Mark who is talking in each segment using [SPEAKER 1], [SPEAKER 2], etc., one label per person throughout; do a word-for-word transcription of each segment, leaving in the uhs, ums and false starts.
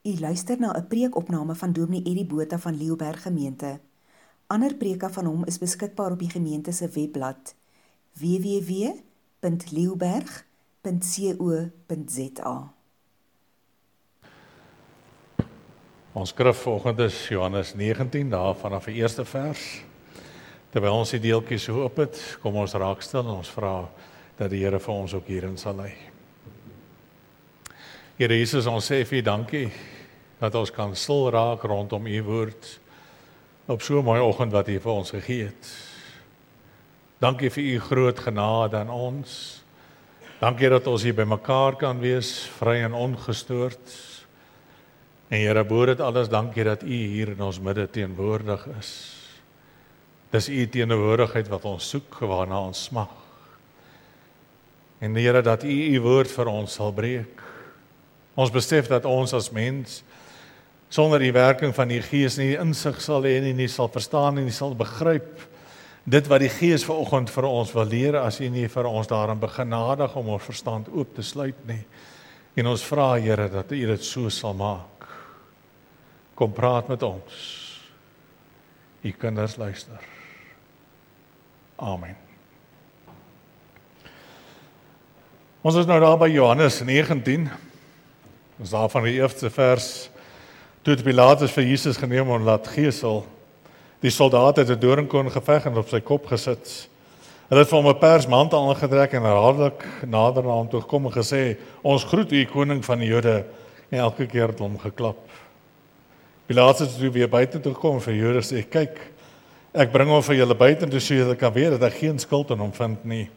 [SPEAKER 1] U luister na 'n preekopname van Dominee Eddie Botha van Leeuberg Gemeente. Ander preke van hom is beskikbaar op die gemeente se webblad w w w punt leeuberg punt co punt z a.
[SPEAKER 2] Ons skrif vanoggend is Johannes negentien, daar vanaf die eerste vers. Terwyl ons die deeltjies so op het, kom ons raak stil en ons vra dat die Here vir ons ook hierin sal lei. Here Jesus, ons sê vir U dankie dat ons kan stil raak rondom U woord op so 'n mooi oggend wat U vir ons gegee het. Dankie vir U groot genade aan ons. Dankie dat ons hier by mekaar kan wees, vry en ongestoord. En Here, bo dit alles, dankie dat U hier in ons midde teenwoordig is. Dis U teenwoordigheid wat ons soek, waarna ons smag. En Here, dat U U woord vir ons sal breek. Ons besef dat ons as mens sonder die werking van die Gees nie insig sal hê en nie sal verstaan en nie sal begryp dit wat die Gees vanoggend vir ons wil leer, as U nie vir ons daarin begenadig om ons verstand oop te sluit nie. En ons vra, Here, dat U dit so sal maak. Kom praat met ons. U kinders luister. Amen. Ons is nou daar by Johannes negentien. Ons daar van die eerste vers. Toe het Pilatus vir Jesus geneem en laat gesel. Die soldaat het 'n doringkroon geveg en op sy kop gesit. Hulle het vir hom 'n persmantel aangetrek en herhaaldelik nader na hom toe gekom en gesê: "Ons groet U, koning van die Jode." En elke keer het hom geklap. Pilatus het toe weer buite toe gekom en vir Jode sê: "Kyk, ek bring hom vir julle buite toe so julle kan weet dat ek geen skuld aan hom vind nie."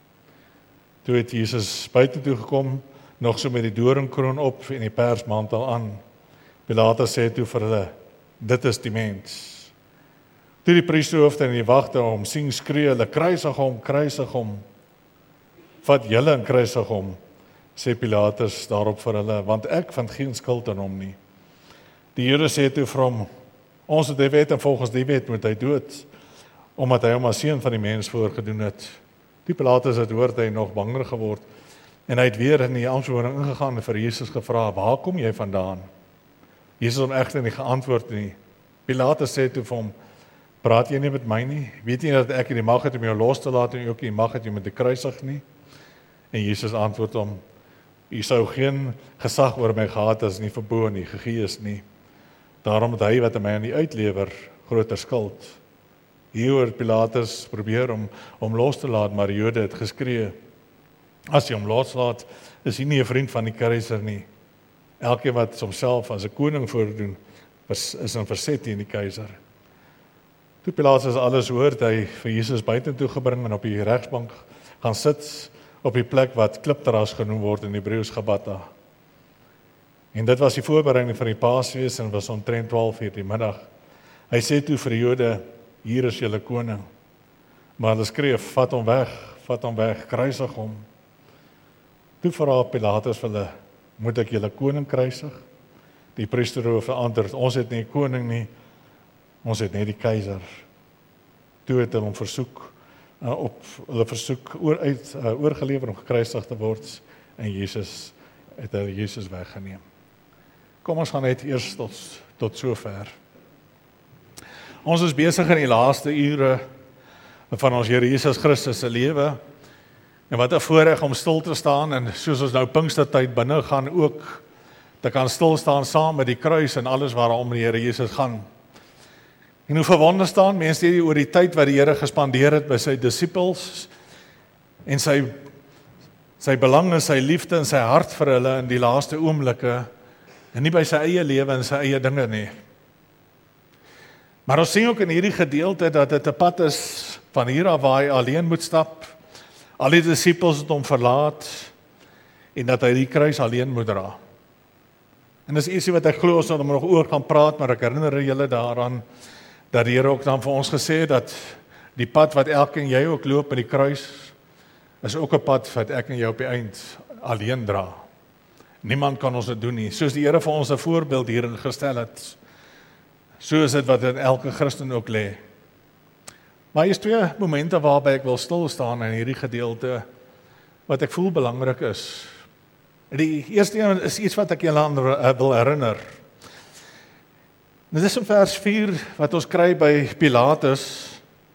[SPEAKER 2] Toe het Jesus buite toe gekom, nog so met die doringkroon op en die persmantel aan. Pilatus sê toe vir hulle: "Dit is die mens." Toe die priesterhoofde en die wagte hom sien skree hulle: "Kruisig hom, kruisig hom." "Vat julle en kruisig hom," sê Pilatus daarop vir hulle, "want ek vind geen skuld aan hom nie." Die Jode sê toe vir hom: "Ons het die wet en volgens die wet moet hy dood, omdat hy hom as seun van die mens voorgedoen het." Die Pilatus het hoor hy nog banger geword en hy het weer in die aanhoring ingegaan en vir Jesus gevra: "Waar kom jy vandaan?" Jesus het hom egter nie geantwoord nie. Pilatus sê toe vir hom: "Praat jy nie met my nie? Weet jy nie dat ek die mag het om jou los te laat en ook die mag het om te kruisig nie?" En Jesus antwoord hom: "U sou geen gesag oor my gehad as nie verbo nie gegee is nie. Daarom het hy wat aan my aan die uitlewer groter skuld." Hier het Pilatus probeer om om los te laat, maar die Jode het geskree: "As jy hom loslaat, is hy nie 'n vriend van die keiser nie. Elkeen wat homself as 'n koning voordoen, is in verset teen die keiser." Toe Pilatus alles hoor, het hy vir Jesus buitentoe gebring en op die regsbank gaan sit op die plek wat klipterras genoem word in Hebreëus Gabata. En dit was die voorbereiding van die Paasfees en was omtrent twaalf uur die middag. Hy sê toe vir die Jode: "Hier is julle koning." Maar hulle skree: "Vat hom weg, vat hom weg, kruisig hom." Toe vra Pilatus vir hulle: "Moet ek julle koning kruisig?" Die priesterhoofde antwoord: "Ons het nie 'n koning nie, ons het net die keiser." Toe het hulle hom versoek uh, op hulle versoek oor uit uh, oorgelewer om gekruisig te word en Jesus het hulle Jesus weggeneem. Kom ons gaan net eers tot tot sover. Ons is besig in die laaste ure van ons Here Jesus Christus se lewe. En wat 'n voorreg om stil te staan en soos ons nou Pinkstertyd binne gaan ook te kan stil staan saam met die kruis en alles waarom die Here Jesus gaan. En hoe verwonder staan mense hierdie oor die tyd wat die Here gespandeer het by sy disippels en sy sy belang en sy liefde en sy hart vir hulle in die laaste oomblikke en nie by sy eie lewe en sy eie dinge nie. Maar ons sien ook in hierdie gedeelte dat dit 'n pad is van hier af waar hy alleen moet stap. Al die disippels het hom verlaat en dat hy die kruis alleen moet dra. En dis ietsie wat ek glo ons sal nog oor gaan praat, maar ek herinner julle daaraan dat die Here ook dan vir ons gesê het dat die pad wat elkeen jy ook loop met die kruis is ook 'n pad wat ek en jy op die eind alleen dra. Niemand kan ons dit doen nie. Soos die Here vir ons 'n voorbeeld hierin gestel het, so is dit wat in elke Christen ook lê. Maar hier is twee momente waarby ek wil stil staan in hierdie gedeelte wat ek voel belangrik is. Die eerste een is iets wat ek julle aan wil herinner. Dit is in vers vier wat ons kry by Pilatus,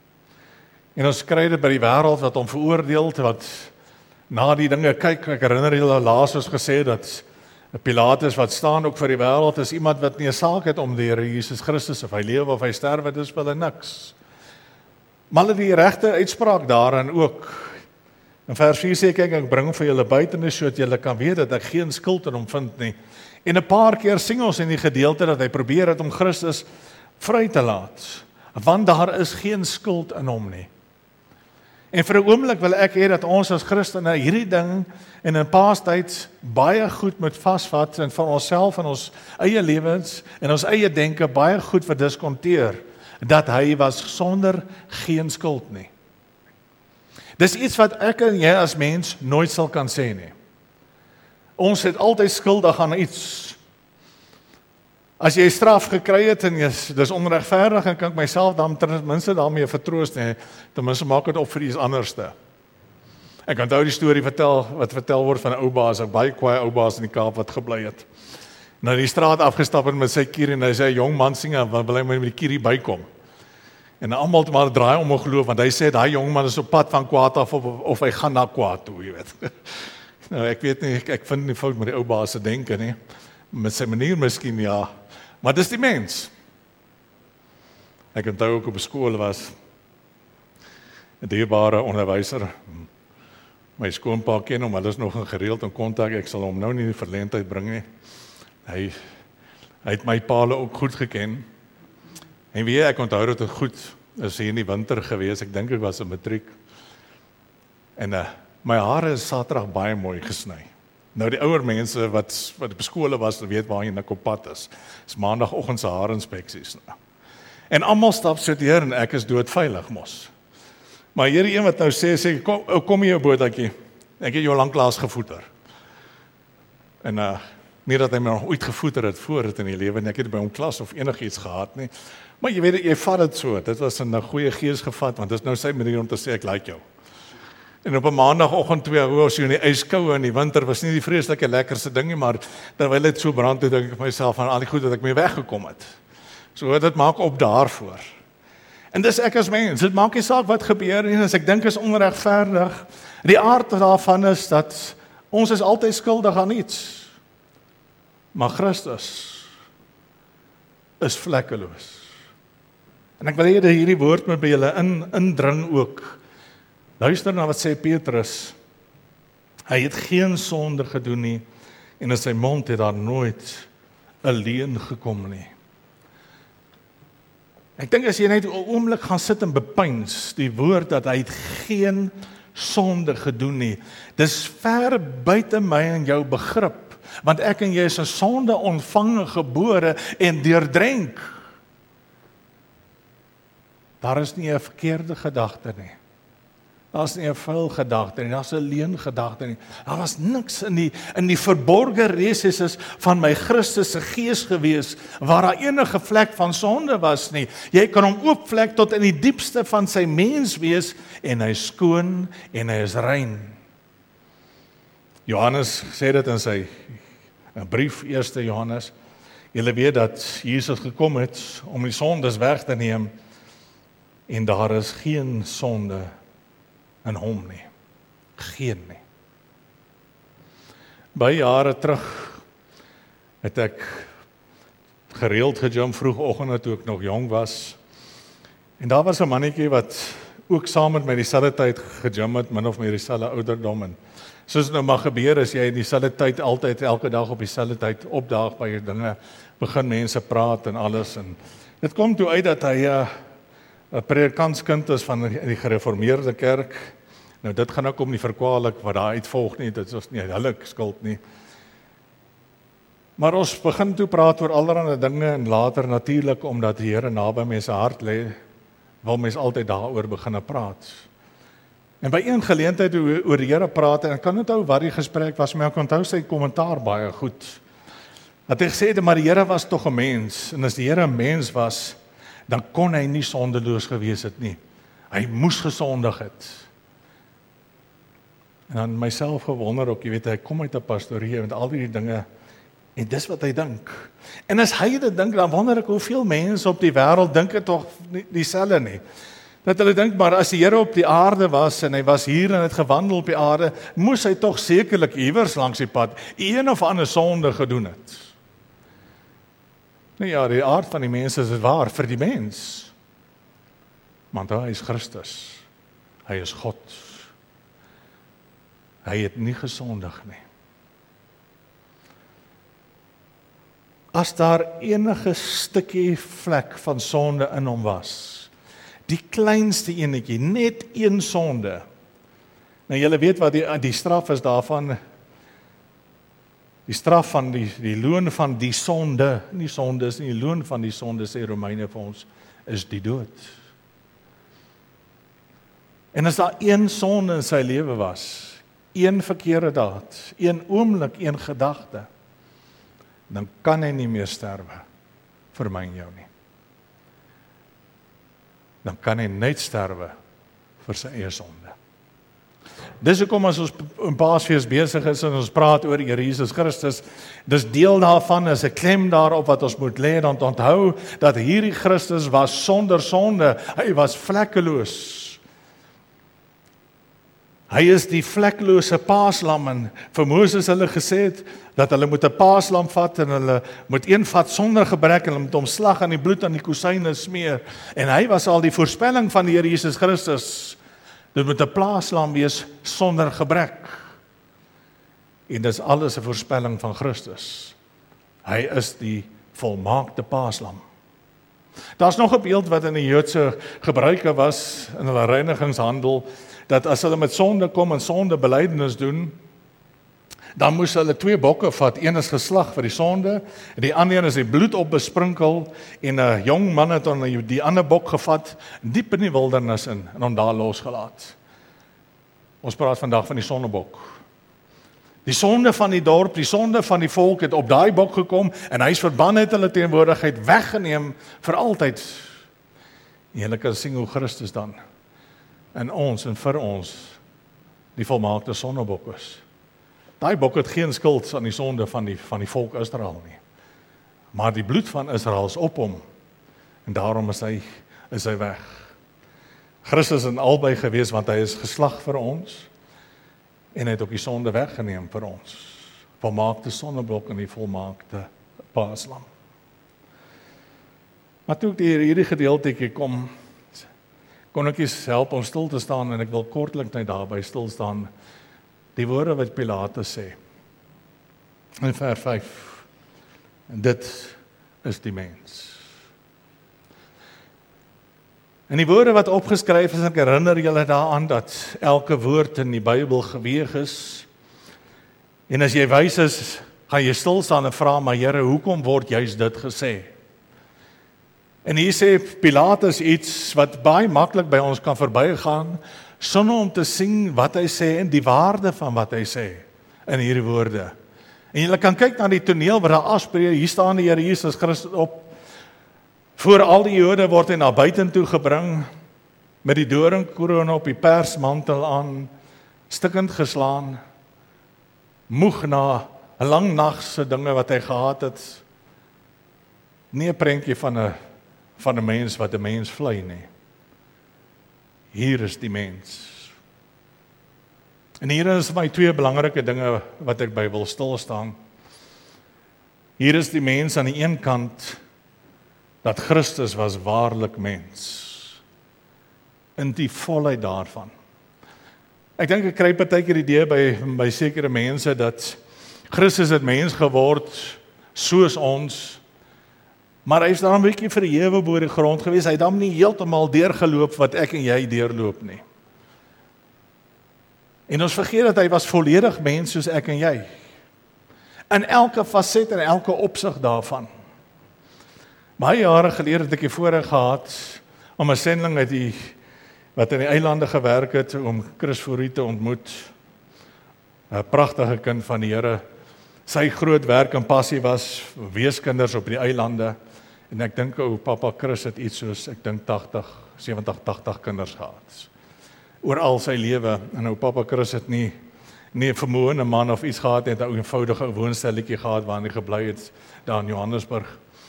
[SPEAKER 2] en ons kry dit by die wêreld wat hom veroordeel, wat na die dinge kyk. Ek herinner julle laas ons gesê dat Pilatus wat staan ook vir die wêreld is iemand wat nie 'n saak het om die Here Jesus Christus of hy lewe of hy sterwe, dis wel niks. Maar hulle die regte uitspraak daarin ook. In vers vier sê kyk, ek bring vir julle buitenis sodat julle kan weet dat ek geen skuld in hom vind nie. En 'n paar keer sing ons in die gedeelte dat hy probeer het om Christus vry te laat, want daar is geen skuld in hom nie. En vir 'n oomblik wil ek hê dat ons as Christene hierdie ding in 'n paastyd baie goed moet vasvat en van onsself en ons eie lewens en ons eie denke baie goed verdiskonteer dat hy was sonder geen skuld nie. Dis iets wat ek en jy as mens nooit sal kan sê nie. Ons het altyd skuldig aan iets. As jy straf gekry het en jy, dis onregverdig, en kan ek myself dan ten minste daarmee vertroos nie, ten minste maak dit op vir iets anderste. Ek onthou die storie vertel wat vertel word van 'n ou baas, 'n baie kwaai ou baas in die Kaap wat gebly het. Nou die straat afgestap het met sy kierie en hy sê 'n jong man sing, wat wil hy met die kierie bykom? En almal het maar draai om geloof, want hy sê daai jong man is op pad van kwaad af of, of hy gaan na kwaad toe, jy weet. Nou ek weet nie, ek, ek vind nie fout met die ou baas se denke nie. Met sy manier miskien ja. Maar dis die mens. Ek onthou ook op skool was 'n dierbare onderwyser. My skoonpa ken hom, hulle is nog in gereeld in kontak. Ek sal hom nou nie in die verleentheid bring nie. Hy hy het my paal ook goed geken. En wie ek onthou dit het goed is hier in die winter gewees. Ek dink ek was in matriek. En uh, my hare is Saterdag baie mooi gesny. Nou die ouer mense wat wat op skole was, weet waar jy nou op pad is. Dis maandagooggend se haarinspeksies nou. En almal stap so deur en ek is doodveilig mos. Maar hierdie een wat nou sê sê kom kom jy jou bootjie. Ek het jou lanklaas gevoeter. En uh nie dat hy my nog ooit gevoeter het voor dit in die lewe en ek het by hom klas of enigiets gehad nie. Maar jy weet jy vat dit so. Dit was in 'n goeie gees gevat want dit is nou sy manier om te sê ek like jou. En op 'n maandagooggend twee uur as jy in die ijskoue in die winter was nie die vreeslike lekkerste ding nie, maar terwyl dit so brand het, dink ek vir myself aan al die goed wat ek mee weggekom het. So dit maak op daarvoor. En dis ek as mens, dit maak nie saak wat gebeur nie, as ek dink is onregverdig. Die aard daarvan is dat ons is altyd skuldig aan iets. Maar Christus is vlekkeloos. En ek wil hê dat hierdie woord moet by julle in indring ook. Luister na wat sê Petrus. Hy het geen sonde gedoen nie en in sy mond het daar nooit 'n leuen gekom nie. Ek dink as jy net 'n oomblik gaan sit en bepeins die woord dat hy het geen sonde gedoen nie. Dis ver buite my en jou begrip, want ek en jy is 'n sonde ontvange gebore en deurdrenk. Daar is nie 'n verkeerde gedagte nie. Daar's nie 'n vuil gedagte nie, daar's 'n leuen gedagte nie. Daar was niks in die in die verborgde reses van my Christus se gees gewees waar daar enige vlek van sonde was nie. Jy kan hom oopvlek tot in die diepste van sy mens wees en hy is skoon en hy is rein. Johannes sê dit in sy 'n brief, eerste Johannes. Julle weet dat Jesus gekom het om die sondes weg te neem en daar is geen sonde in hom nie. Geen nie. Baie jare terug het ek gereeld gejam vroegoggend toe ek nog jong was. En daar was 'n mannetjie wat ook saam met my dieselfde tyd gejam het, min of meer dieselfde ouderdom en soos dit nou maar gebeur as jy in dieselfde tyd altyd elke dag op dieselfde tyd opdaag by jou dinge, begin mense praat en alles en dit kom toe uit dat hy 'n uh, predikantskind is van die gereformeerde kerk. Nou dit gaan ook om nie verkwalik wat daar uitvolg nie, dit is nie hulle skuld nie. Maar ons begin toe praat oor allerlei dinge en later natuurlik omdat die Here naby mense hart lê, wil mense altyd daaroor begin praat. En by een geleentheid oor die Here praat en ek kan onthou wat die gesprek was, maar ek onthou sy kommentaar baie goed. Dat hy gesê het maar die Here was tog 'n mens en as die Here 'n mens was, dan kon hy nie sondeloos gewees het nie. Hy moes gesondig het. En dan myself gewonder ook, jy weet, hy kom uit 'n pastorie met al die dinge, en dis wat hy dink. En as hy dit dink, dan wonder ek hoeveel mense op die wêreld dink dit tog nie dieselfde nie. Dat hulle dink, maar as die Here op die aarde was en hy was hier en het gewandel op die aarde, moes hy tog sekerlik iewers langs die pad een of ander sonde gedoen het. Nee ja, die aard van die mens is waar vir die mens. Want hy is Christus. Hy is God. Hy het nie gesondig nie. As daar enige stukkie vlek van sonde in hom was, die kleinste enetjie, net een sonde. Nou julle weet wat die, die straf is daarvan, die straf van die, die loon van die sonde, nie sonde is nie, die loon van die sonde, sê Romeine vir ons, is die dood. En as daar een sonde in sy lewe was, een verkeerde daad, een oomblik, een gedagte, dan kan hy nie meer sterwe vir my en jou nie. Dan kan hy net sterwe vir sy eie sonde. Dis hoekom as ons in Paasfees besig is en ons praat oor Here Jesus Christus, dis deel daarvan, is 'n klem daarop wat ons moet lê, dan onthou dat hierdie Christus was sonder sonde, hy was vlekkeloos. Hy is die vlekkelose paaslam, en vir Moses hulle gesê het, dat hulle moet 'n paaslam vat, en hulle moet een vat sonder gebrek, en hulle moet hom slag aan die bloed aan die kusyne smeer, en hy was al die voorspelling van die Here Jesus Christus, dit moet 'n paaslam wees sonder gebrek, en dis alles 'n voorspelling van Christus, hy is die volmaakte paaslam. Daar's nog 'n beeld wat in die Joodse gebruike was, in hulle reinigingshandel, dat as hulle met sonde kom en sonde belydenis doen, dan moes hulle twee bokke vat, een is geslag vir die sonde, en die ander is die bloed op besprinkel, en 'n jong man het dan die ander bok gevat, diep in die wildernis in, en hom daar losgelaat. Ons praat vandag van die sondebok. Die sonde van die dorp, die sonde van die volk het op daai bok gekom, en hy is verbann uit hulle teenwoordigheid weggeneem vir altyd. En julle kan sien hoe Christus dan en ons en vir ons die volmaakte sondebok is. Daai bok het geen skuld aan die sonde van die van die volk Israel nie. Maar die bloed van Israel is op hom, en daarom is hy is hy weg. Christus is in albei gewees, want hy is geslag vir ons, en hy het ook die sonde weggeneem vir ons. Volmaakte sondebok en die volmaakte paaslam. Maar toe ek die hierdie gedeeltjie kom, kon ek eens help om stil te staan, en ek wil kortlik net daarby stil staan, die woorde wat Pilatus sê, in vers vyf, en dit is die mens. En die woorde wat opgeskryf is, ek herinner julle daaraan, dat elke woord in die Bybel geweeg is, en as jy wys is, gaan jy stil staan en vra, maar Here, hoekom word juist dit gesê? En hier sê Pilatus iets wat baie maklik by ons kan verbygaan, sonder om te sien wat hy sê en die waarde van wat hy sê in hierdie woorde. En jy kan kyk na die toneel wat daar afspeel, hier staan die Here Jesus Christus op, voor al die Jode word hy na buitentoe gebring, met die doringkroon op, die persmantel aan, stikkend geslaan, moeg na 'n lang nag se dinge wat hy gehad het, nie 'n prentjie van 'n van 'n mens wat 'n mens vlei nie. Hier is die mens. En hier is my twee belangrike dinge wat ek by wil stil staan. Hier is die mens aan die een kant, dat Christus was waarlik mens, in die volheid daarvan. Ek dink ek kry partykeer die idee by, by sekere mense, dat Christus het mens geword, soos ons, maar hy is daar 'n bietjie verhewe bo die grond gewees, hy het dan nie heeltemal deurgeloop wat ek en jy deurloop nie. En ons vergeet dat hy was volledig mens soos ek en jy, in elke faset en elke opsig daarvan. Baie jare gelede het ek die voorreg gehad om 'n sending uit die wat in die eilande gewerk het, om Chris Fourie te ontmoet, 'n pragtige kind van die Here. Sy groot werk en passie was weeskinders op die eilande, en ek dink ou pappa Chris het iets soos, ek dink tagtig, sewentig, tagtig kinders gehad, oor al sy lewe, en ou pappa Chris het nie, nie 'n vermoënde man of iets gehad het, 'n eenvoudige woonstelletjie gehad waar hy gebly het daar in Johannesburg.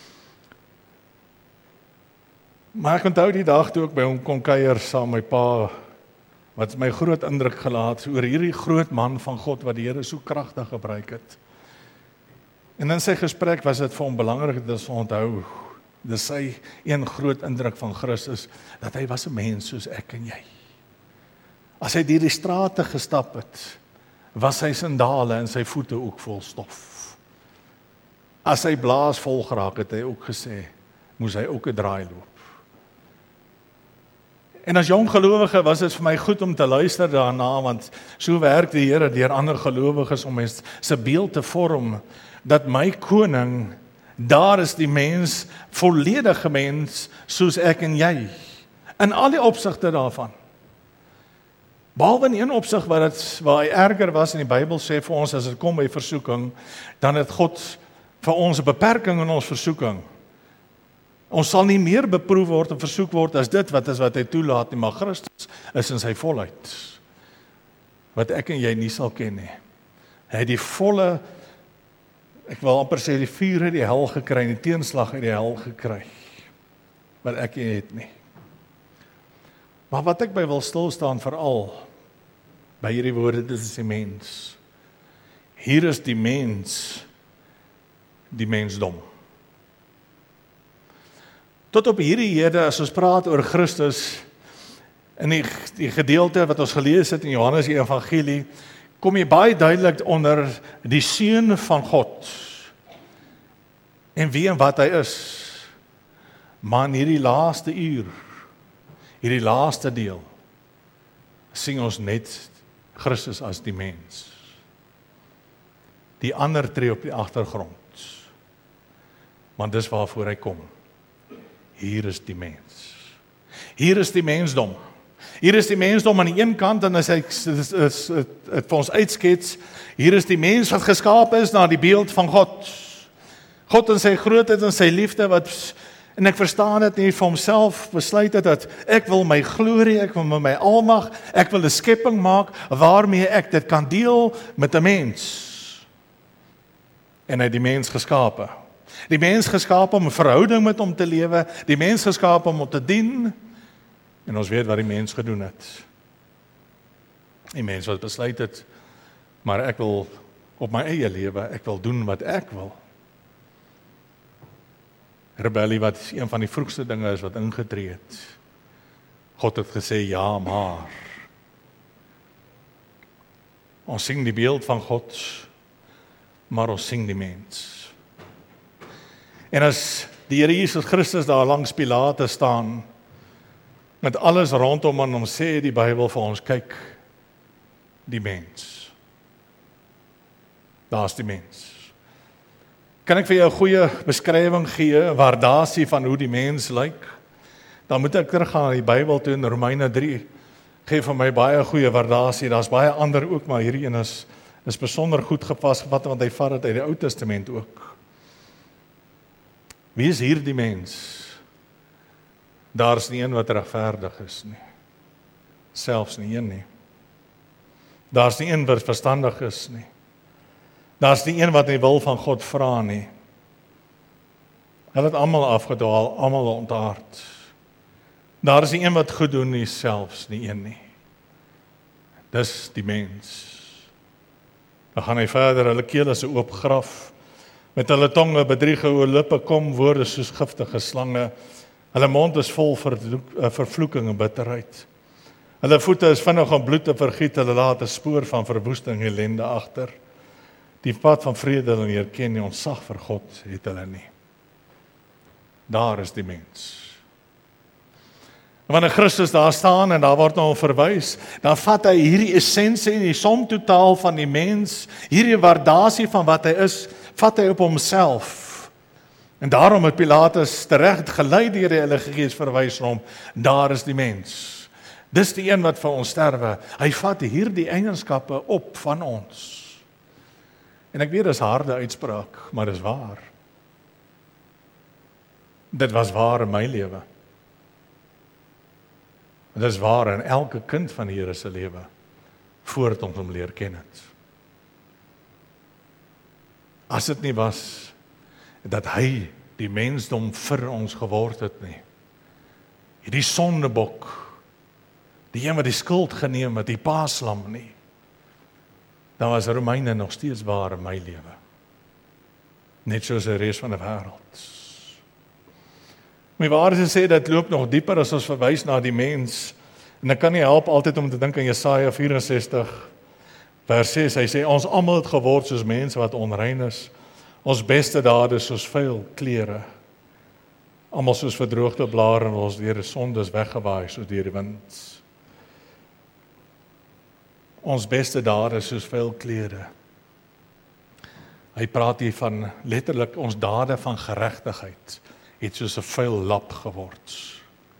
[SPEAKER 2] Maar ek onthou die dag toe ek by hom kon kuier saam met my pa, wat my groot indruk gelaat oor hierdie groot man van God wat die Here so kragtig gebruik het. En in sy gesprek was dit vir hom belangrik dat ons onthou, dis sy een groot indruk van Christus, dat hy was 'n mens soos ek en jy. As hy deur die strate gestap het, was sy sandale en sy voete ook vol stof. As hy blaas vol geraak het, hy ook gesê, moes hy ook 'n draai loop. En as jong gelowige was dit vir my goed om te luister daarna, want so werk die Here deur ander gelowiges om mens se beeld te vorm, dat my koning, daar is die mens, volledige mens, soos ek en jy, in al die opsigte daarvan. Behalwe in een opsig waar, het, waar hy erger was, en die Bybel sê vir ons, as dit kom by versoeking, dan het God vir ons 'n beperking in ons versoeking. Ons sal nie meer beproef word en versoek word as dit wat is wat hy toelaat nie, maar Christus is in sy volheid, wat ek en jy nie sal ken nie. Hy het die volle, ek wil amper sê die vuur uit die hel gekry, en die teenslag uit die hel gekry, wat ek en jy het nie. Maar wat ek by wil stilstaan veral, by hierdie woorde, dit is die mens. Hier is die mens, die mensdom. Tot op hierdie hede, as ons praat oor Christus, in die, die gedeelte wat ons gelees het in Johannes die Evangelie, kom jy baie duidelik onder die Seun van God, en wie en wat hy is. Maar in hierdie laaste uur, hierdie laaste deel, sien ons net Christus as die mens. Die ander tree op die agtergrond, want dis waarvoor hy kom. Hier is die mens. Hier is die mensdom. Hier is die mensdom aan die een kant, en as hy het vir ons uitskets, hier is die mens wat geskaap is na die beeld van God. God in sy grootheid en sy liefde, wat, en ek verstaan dit nie, vir homself besluit het, dat ek wil my glorie, ek wil my almag, ek wil 'n skepping maak, waarmee ek dit kan deel met 'n mens. En hy het die mens geskape. Die mens geskaap om 'n verhouding met hom te lewe, die mens geskaap om hom te dien, en ons weet wat die mens gedoen het. Die mens wat besluit het, maar ek wil op my eie lewe, ek wil doen wat ek wil. Rebellie wat een van die vroegste dinge is wat ingetree het. God het gesê, ja, maar. Ons sing die beeld van God, maar ons sing die mens. En as die Here Jesus Christus daar langs Pilate staan, met alles rondom aan hom, sê die Bybel vir ons, kyk, die mens. Daar's die mens. Kan ek vir jou 'n goeie beskrywing gee, 'n waardasie van hoe die mens lyk? Dan moet ek teruggaan na die Bybel toe in Romeine drie. Gee vir my baie goeie waardasie. Daar's baie ander ook, maar hierdie een is, is besonder goed gepas, gevat, want hy vat dit uit die Ou Testament ook. Wie is hier die mens? Daar is nie een wat regverdig is nie. Selfs nie een nie. Daar is nie een wat verstandig is nie. Daar is nie een wat die wil van God vra nie. Hulle het almal afgedwaal, almal ontaard. Daar is nie een wat goed doen nie, selfs nie een nie. Dis die mens. Dan gaan hy verder, hulle keel is 'n oop graf. Met hulle tonge bedrieg oor lippe kom woorde soos giftige slange. Hulle mond is vol vervloeking en bitterheid. Hulle voete is vinnig om bloed te vergiet. Hulle laat 'n spoor van verwoesting en ellende agter. Die pad van vrede hulle herken nie, ontzag vir God het hulle nie. Daar is die mens. En wanneer Christus daar staan en daar word na hom verwys, dan vat hy hierdie essensie en die som totaal van die mens, hierdie waardasie van wat hy is, vat hy op homself. En daarom het Pilatus terecht gelei deur die Heilige Gees verwys na hom, daar is die mens. Dis die een wat vir ons sterwe. Hy vat hierdie eienskappe op van ons. En ek weet dis harde uitspraak, maar dis waar. Dit was waar in my lewe. Dit is waar in elke kind van die Here se lewe, voordat ons hom leer ken het. as dit nie was dat hy die mensdom vir ons geword het nie. Hierdie sondebok, die een wat die skuld geneem het, die paaslam nie. Dan was Romeine nog steeds waar in my lewe. Net soos die res van die wêreld. My waarheid is sê, dit loop nog dieper as ons verwys na die mens. En ek kan nie help altyd om te dink aan Jesaja vyf-en-sestig, vers ses, hy sê, ons almal het geword soos mense wat onrein is, ons beste dade soos vuil klere, almal soos verdroogde blare en ons deur die sondes weggewaai soos deur die wind. Ons beste dade soos vuil klere. Hy praat hier van letterlik ons dade van geregtigheid het soos 'n vuil lap geword.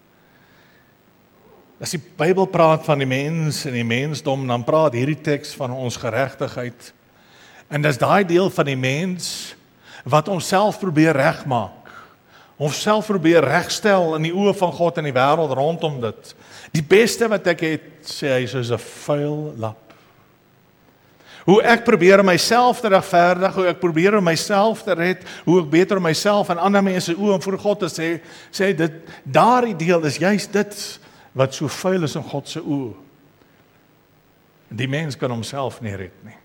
[SPEAKER 2] As die Bybel praat van die mens en die mensdom, dan praat hierdie teks van ons geregtigheid. En dis daai deel van die mens wat homself probeer regmaak, homself probeer regstel in die oë van God en die wêreld rondom dit. Die beste wat ek het, sê hy, soos 'n vuil lap. Hoe ek probeer om myself te regverdig, hoe ek probeer om myself te red, hoe ek beter om myself en ander mense oë om voor God te sê, sê hy, dit, daardie deel is juist dit wat so vuil is in God se oë. Die mens kan homself nie red nie.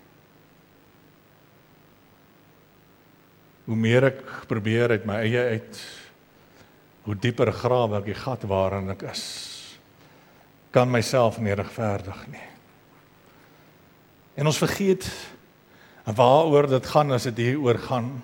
[SPEAKER 2] Hoe meer ek probeer uit my eie uit, hoe dieper grawe ek die gat waarin ek is, kan myself nie regverdig nie. En ons vergeet waaroor dit gaan as dit hieroor gaan.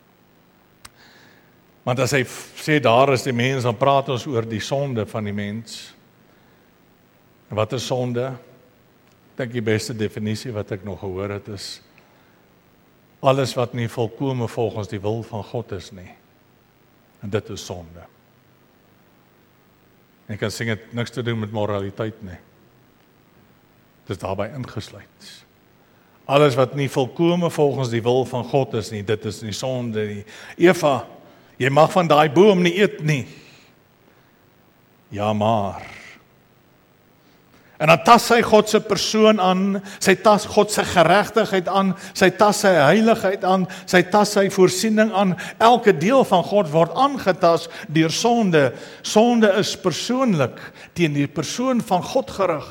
[SPEAKER 2] Want as hy sê daar is die mens, dan praat ons oor die sonde van die mens. En wat is sonde? Ek dink die beste definisie wat ek nog gehoor het is alles wat nie volkome volgens die wil van God is nie. En dit is sonde. En ek kan sê dit niks te doen met moraliteit nie. Dit is daarbij ingesluit. Alles wat nie volkome volgens die wil van God is nie, dit is nie sonde nie. Eva, jy mag van daai boom nie eet nie. Ja, maar. En dan tas sy God se persoon aan, sy tas God se geregtigheid aan, sy tas sy heiligheid aan, sy tas sy voorsiening aan. Elke deel van God word aangetas deur sonde. Sonde is persoonlik teen die persoon van God gerig.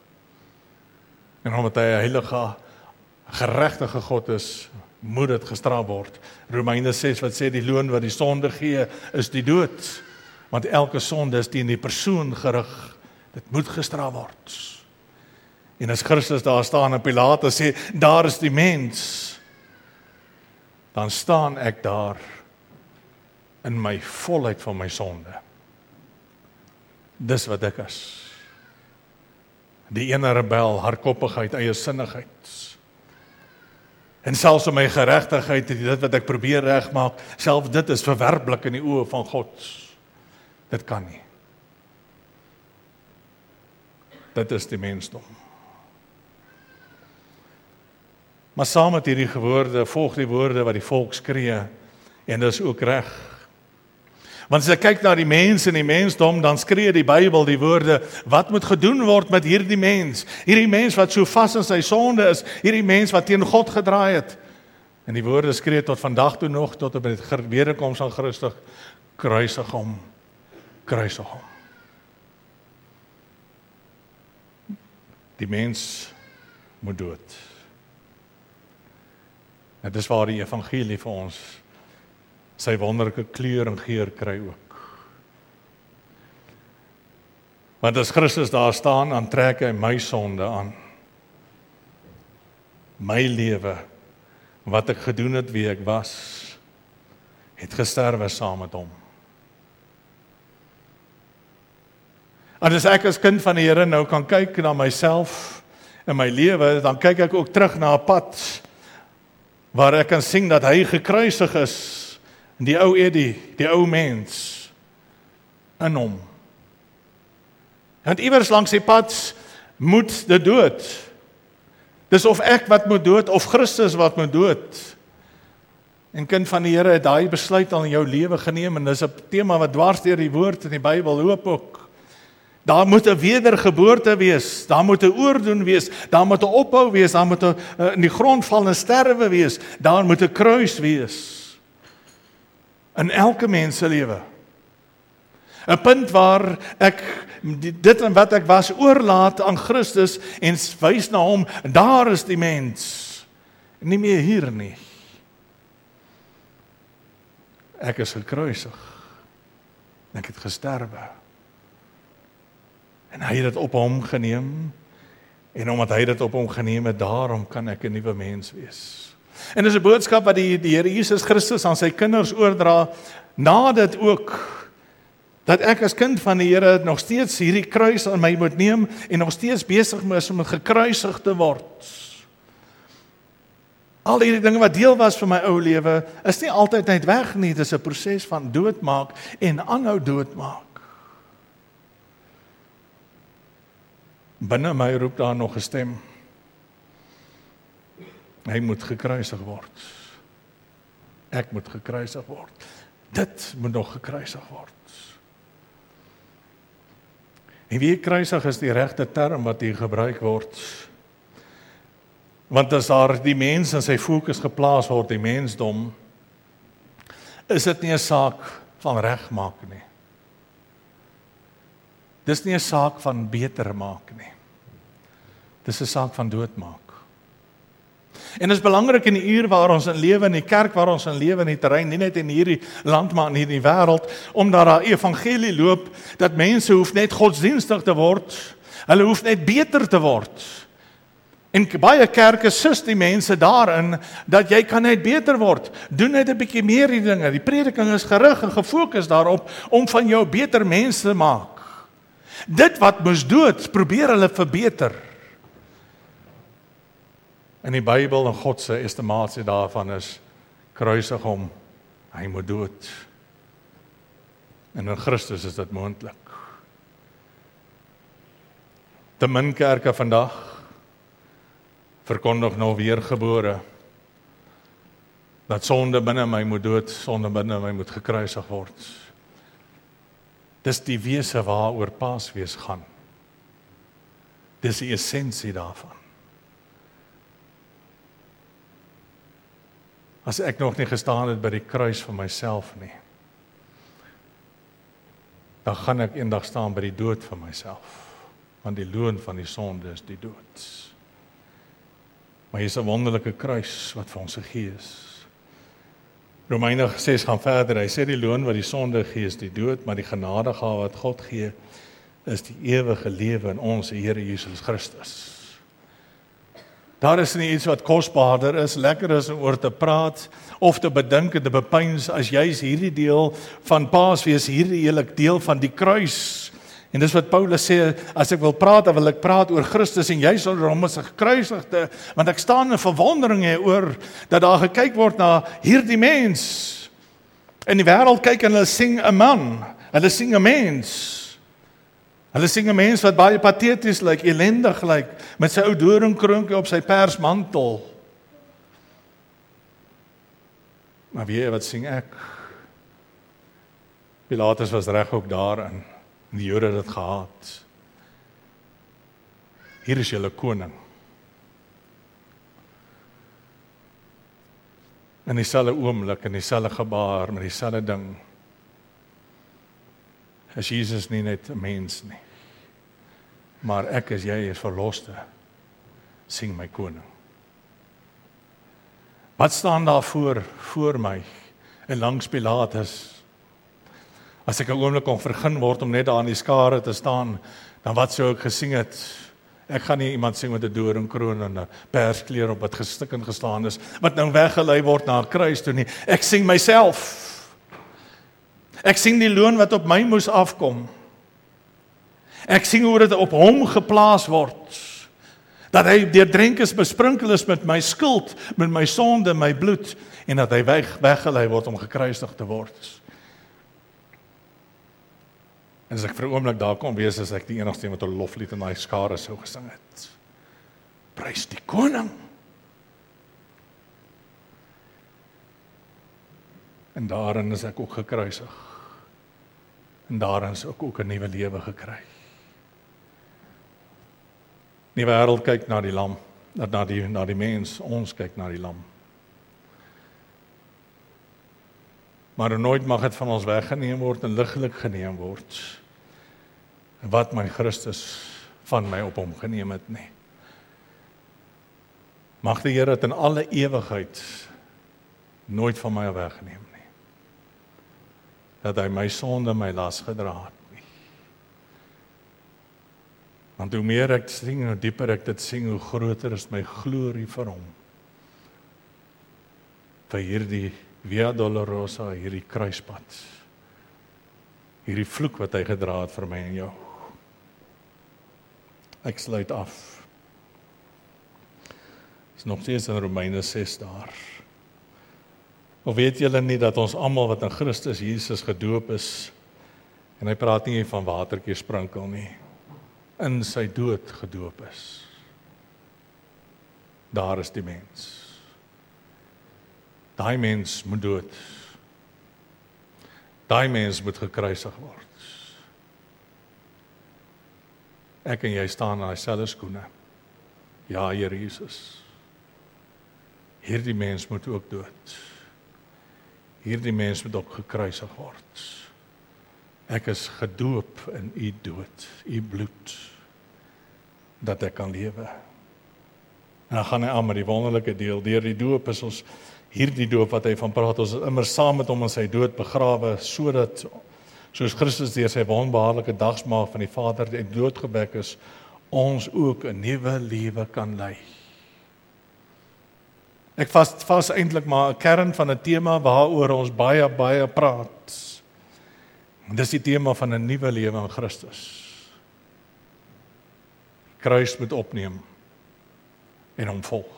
[SPEAKER 2] En omdat hy 'n heilige, geregtige God is, moet dit gestraf word. Romeine ses wat sê die loon wat die sonde gee is die dood. Want elke sonde is teen die persoon gerig. Dit moet gestraf word. En as Christus daar staan en Pilatus sê, daar is die mens, dan staan ek daar in my volheid van my sonde. Dis wat ek is. Die ene rebel, hardkoppigheid, eiersinnigheid. En selfs om my geregtigheid, dit wat ek probeer regmaak, selfs dit is verwerplik in die oë van God. Dit kan nie. Dit is die mensdom. Maar saam met hierdie woorde, volg die woorde wat die volk skree, en dit is ook reg. Want as ek kyk na die mens en die mensdom, dan skree die Bybel die woorde, wat moet gedoen word met hierdie mens? Hierdie mens wat so vas in sy sonde is, hierdie mens wat teen God gedraai het. En die woorde skree tot vandag toe nog, tot op die wederkoms van Christus, kruisig hom, kruisig hom. Die mens moet dood. En dis waar die evangelie vir ons sy wonderlike kleur en geur kry ook. Want as Christus daar staan, dan trek hy my sonde aan. My lewe, wat ek gedoen het, wie ek was, het gesterwe saam met hom. En as ek as kind van die Here nou kan kyk na myself en my lewe, dan kyk ek ook terug na 'n pad waar ek kan sien dat hy gekruisig is, die ou Eddie, die ou mens in hom. Want iewers langs die pad moet dit dood. Dis of ek wat moet dood, of Christus wat moet dood. En kind van die Here het daai besluit al in jou lewe geneem, en dis 'n tema wat dwars deur die woord in die Bybel loop ook. Daar moet 'n wedergeboorte wees, daar moet 'n oordoen wees, daar moet 'n ophou wees, daar moet 'n uh, in die grond val en sterwe wees, daar moet 'n kruis wees. In elke mens se lewe. 'n Punt waar ek dit en wat ek was oorlaat aan Christus en wys na hom, daar is die mens, nie meer hier nie. Ek is gekruisig, ek het gesterwe. En hy het dit op hom geneem, en omdat hy dit op hom geneem het, daarom kan ek 'n nuwe mens wees. En dis 'n boodskap wat die, die Here Jesus Christus aan sy kinders oordra, na dit ook, dat ek as kind van die Here nog steeds hierdie kruis aan my moet neem, en nog steeds besig is om gekruisig te word. Al hierdie dinge wat deel was van my ou lewe, is nie altyd net weg nie, dit is 'n proses van doodmaak, en aanhou doodmaak. Binne my roep daar nog 'n stem. Hy moet gekruisig word. Ek moet gekruisig word. Dit moet nog gekruisig word. En wie kruisig is die regte term wat hier gebruik word. Want as daar die mens in sy fokus geplaas word, die mensdom, is dit nie 'n saak van regmaak nie. Dis nie 'n saak van beter maak nie. Dis 'n saak van doodmaak. En dit is belangrik in die uur waar ons in lewe, in die kerk waar ons in lewe, in die terrein, nie net in hierdie land, maar in hierdie wêreld, omdat daar 'n evangelie loop, dat mense hoef net godsdienstig te word, hulle hoef net beter te word. En baie kerke sus die mense daarin, dat jy kan net beter word, doen net 'n bietjie meer die dinge, die prediking is gerig en gefokus daarop, om van jou beter mense te maak. Dit wat moes dood, probeer hulle verbeter. In die Bybel en God se estimasie daarvan is, kruisig hom, hy moet dood. En in Christus is dit moontlik. Te min kerke vandag verkondig nog weergebore, dat sonde binne my moet dood, sonde binne my moet gekruisig word. Dis die wese waaroor Paasfees gaan. Dis die essensie daarvan. As ek nog nie gestaan het by die kruis van myself nie, dan gaan ek eendag staan by die dood van myself, want die loon van die sonde is die dood. Maar hier is 'n wonderlike kruis wat vir ons gegee is. Romeine ses gaan verder, hy sê die loon wat die sonde gee is die dood, maar die genadegawe wat God gee is die ewige lewe in ons Here Jesus Christus. Daar is nie iets wat kosbaarder is, lekker is om oor te praat, of te bedink en te bepeins, as juis hierdie deel van Paasfees, hierdie hele deel van die kruis. En dis wat Paulus sê, as ek wil praat, dan wil ek praat oor Christus, en juis oor hom as 'n gekruisigde, want ek staan in verwondering oor, dat daar gekyk word na hierdie mens. In die wêreld kyk en hulle sing 'n man, hulle sing 'n mens. Hulle sing 'n mens wat baie pateties lyk, ellendig lyk, met sy ou doringkroonkie op sy persmantel. Maar weet jy wat sing ek? Pilatus was reg ook daarin. Die Jode het dit gehaat. Hier is julle koning. In dieselfde oomblik, in dieselfde gebaar, met dieselfde ding, is Jesus nie net 'n mens nie, maar ek as jy is verloste, sing my koning. Wat staan daar voor, voor my, en langs Pilatus? As ek 'n oomblik kon vergun word om net daar in die skare te staan, dan wat sou ek gesing het? Ek gaan nie iemand sing met 'n doringkroon en 'n perskleer op wat gestik en geslaan is, wat nou weggelei word na 'n kruis toe nie. Ek sing myself. Ek sing die loon wat op my moes afkom. Ek sing hoe dit op hom geplaas word. Dat hy deurdrenk is, besprinkel is met my skuld, met my sonde, my bloed, en dat hy weg, weggelei word om gekruisig te word. En as ek vir 'n oomblik daar kon wees, as ek die enigste een wat 'n loflied in daai skare sou gesing het. Prys die koning. En daarin is ek ook gekruisig. En daarin is ek ook 'n nuwe lewe gekry. Die wêreld kyk na die lam, na die, na die mens, ons kyk na die lam. Maar nooit mag dit van ons weggeneem word en ligtelik geneem word, wat my Christus van my op hom geneem het nie. Mag die Here dit in alle ewigheid nooit van my weggeneem nie. Dat hy my sonde, my las gedra het nie. Want hoe meer ek sing, hoe dieper ek dit sing, hoe groter is my glorie vir hom. Vir hierdie Via Dolorosa, hierdie kruispad. Hierdie vloek wat hy gedra het vir my en jou. Ek sluit af. Is nog steeds in Romeine ses daar. Of weet julle nie dat ons almal wat in Christus Jesus gedoop is, en hy praat nie van watertjie sprinkel nie, in sy dood gedoop is. Daar is die mens. Daai mens moet dood. Daai mens moet gekruisig word. Ek en jy staan in dieselfde skoene. Ja, Here Jesus. Hierdie mens moet ook dood. Hierdie mens moet ook gekruisig word. Ek is gedoop in u dood, u bloed, dat ek kan lewe. En dan gaan hy aan met die wonderlike deel, deur die doop is ons, hierdie doop wat hy van praat, ons is immer saam met hom in sy dood begrawe, sodat, soos Christus deur sy wonderbaarlike dagsmaak van die Vader die dood gewek is, ons ook 'n nuwe lewe kan lei. Ek vas vas eintlik maar 'n kern van 'n tema waaroor ons baie baie praat. En dis die tema van 'n nuwe lewe in Christus. Kruis moet opneem en hom volg.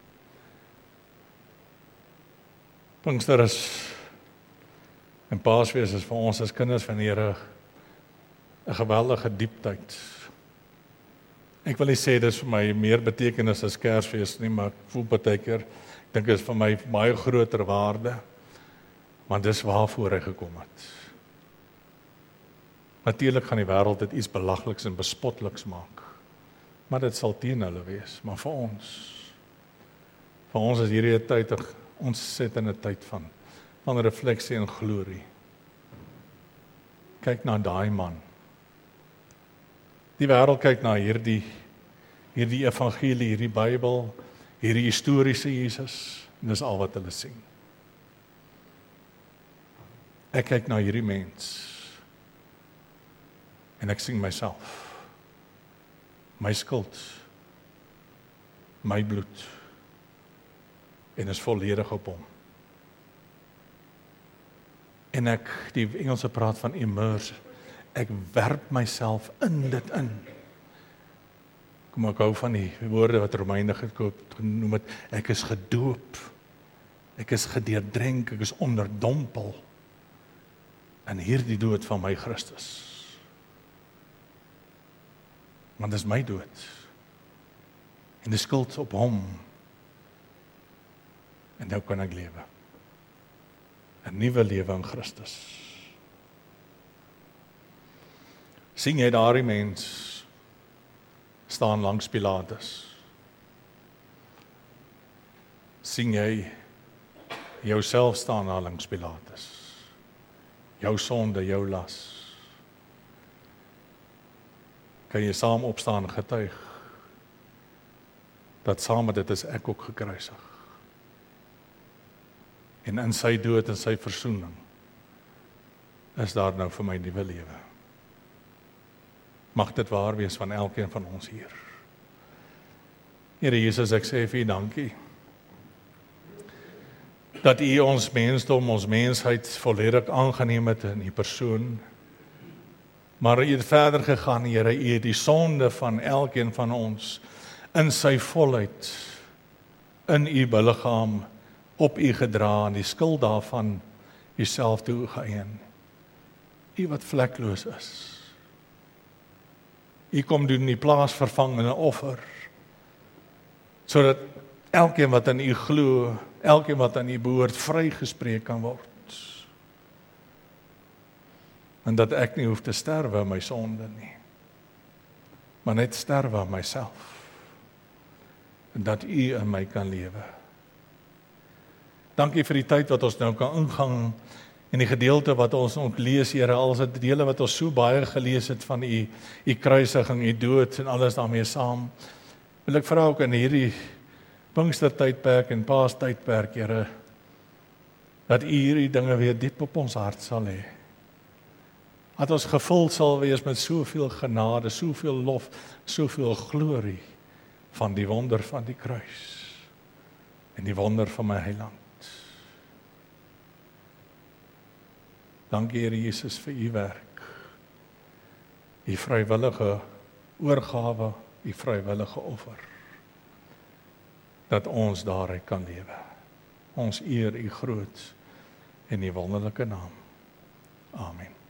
[SPEAKER 2] Pinkster is en Paasfees is vir ons as kinders van die Here 'n geweldige dieptyd. Ek wil nie sê dit is vir my meer betekenis as Kersfees nie, maar ek voel partykeer, ek dink dit is vir my baie groter waarde, want dis waarvoor hy gekom het. Natuurlik gaan die wêreld dit iets belagliks en bespotteliks maak, maar dit sal teen hulle wees, maar vir ons, vir ons is hierdie 'n tyd, ons sit in 'n tyd van, van refleksie en glorie. Kyk na daai man. Die wêreld kyk na hierdie, hierdie evangelie, hierdie Bybel, hierdie historiese Jesus, en dis al wat hulle sien. Ek kyk na hierdie mens, en ek sien myself, my skuld, my bloed, en is volledig op hom. En ek, die Engelse praat van immerse, ek werp myself in dit in. Kom ek hou van die woorde wat Romeine genoem het, ek is gedoop, ek is gedeurdrenk, ek is onderdompel in hierdie dood van my Christus. Want dis my dood. En die skuld op hom. En nou kan ek lewe. 'n Nuwe lewe in Christus. Sien jy daardie mens staan langs Pilatus? Sien jy jouself staan daar langs Pilatus? Jou sonde, jou las. Kan jy saam opstaan en getuig dat saam met dit is ek ook gekruisig? En in sy dood en sy versoening is daar nou vir my nuwe lewe. Mag dit waar wees van elkeen van ons hier. Here Jesus, ek sê vir U dankie dat U ons mensdom, ons mensheid volledig aangeneem het in U persoon. Maar U het verder gegaan, Here, U het die sonde van elkeen van ons in sy volheid in U liggaam op U gedra en die skuld daarvan Uself toe geëien. U wat vlekloos is. U kom doen die plaasvervangende offer, sodat elkeen wat aan U glo, elkeen wat aan U behoort, vrygespreek kan word. En dat ek nie hoef te sterwe aan my sonde nie, maar net sterwe aan myself. en dat U in my kan lewe. Dankie vir die tyd wat ons nou kan ingang en die gedeelte wat ons ook lees, Here, al is dit dele wat ons so baie gelees het van U, U kruisiging, U dood en alles daarmee saam. Wil ek vra ook in hierdie Pinkstertydperk en Paastydperk, Here, dat U hierdie dinge weer diep op ons hart sal hê. Dat ons gevul sal wees met soveel genade, soveel lof, soveel glorie van die wonder van die kruis en die wonder van my heiland. Dankie, Here Jesus, vir U werk, U vrywillige oorgawe, U vrywillige offer, dat ons daaruit kan lewe. Ons eer U groot en U wonderlike naam. Amen.